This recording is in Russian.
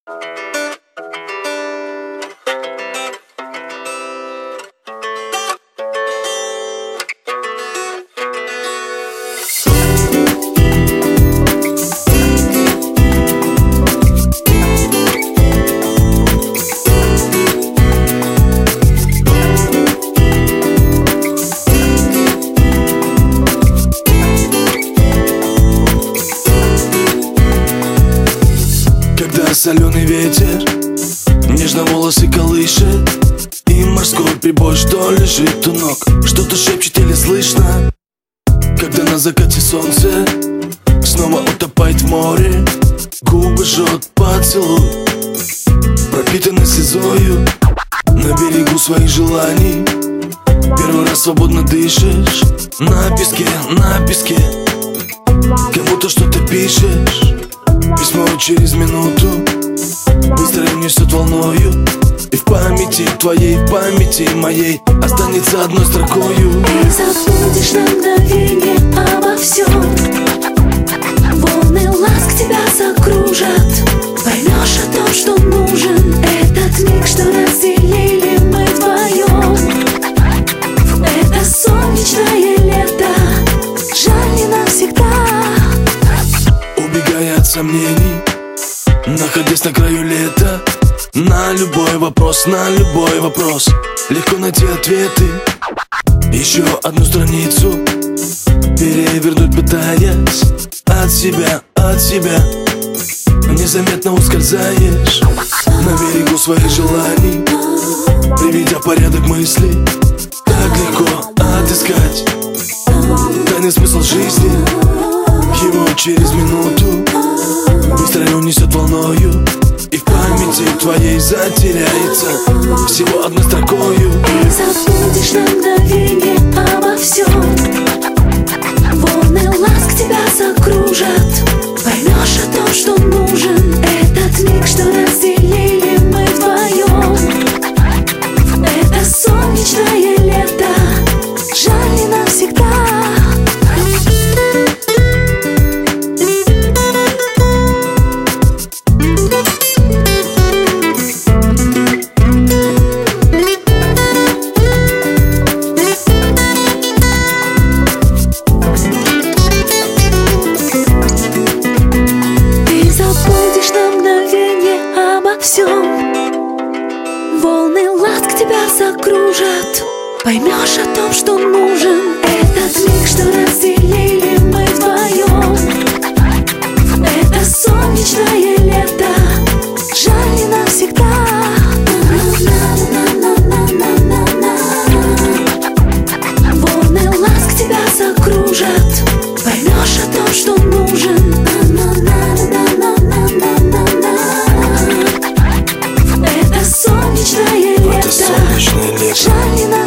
Соленый ветер нежно волосы колышет, и морской прибой, что лежит у ног, что-то шепчет или слышно. Когда на закате солнце снова утопает в море, губы жжет поцелуй, пропитанный слезою. На берегу своих желаний первый раз свободно дышишь. На песке кому-то что-то пишешь. Письмо через минуту быстро унесет волною, и в памяти твоей, в памяти моей останется одной строкою. Ты забудешь на мгновение обо всем, волны ласк тебя закружат. Поймешь о том, что нужен этот миг, что разделили мы вдвоем. Это солнечное лето, жаль, не навсегда. Убегая от сомнений, находясь на краю лета, на любой вопрос легко найти ответы. Еще одну страницу перевернуть пытаясь, от себя незаметно ускользаешь. На берегу своих желаний, приведя порядок мыслей, так легко отыскать тайный смысл жизни. Его через минуту быстро унесет волною, и в памяти твоей затеряется всего одной строкою. Ты забудешь на мгновение обо всем, волны ласк тебя закружат. Поймешь о том, что нужен этот миг, что разделили мы вдвоем. Это солнечное лето, жаль, не навсегда. Волны ласк тебя закружат. Поймешь о том, что нужен этот миг, что разделили мы вдвоем. Это солнечное лето, жаль, не навсегда. Волны ласк тебя закружат. Поймешь о том, что нужен. Это солнечное лето, солнечное лето. Жаль, не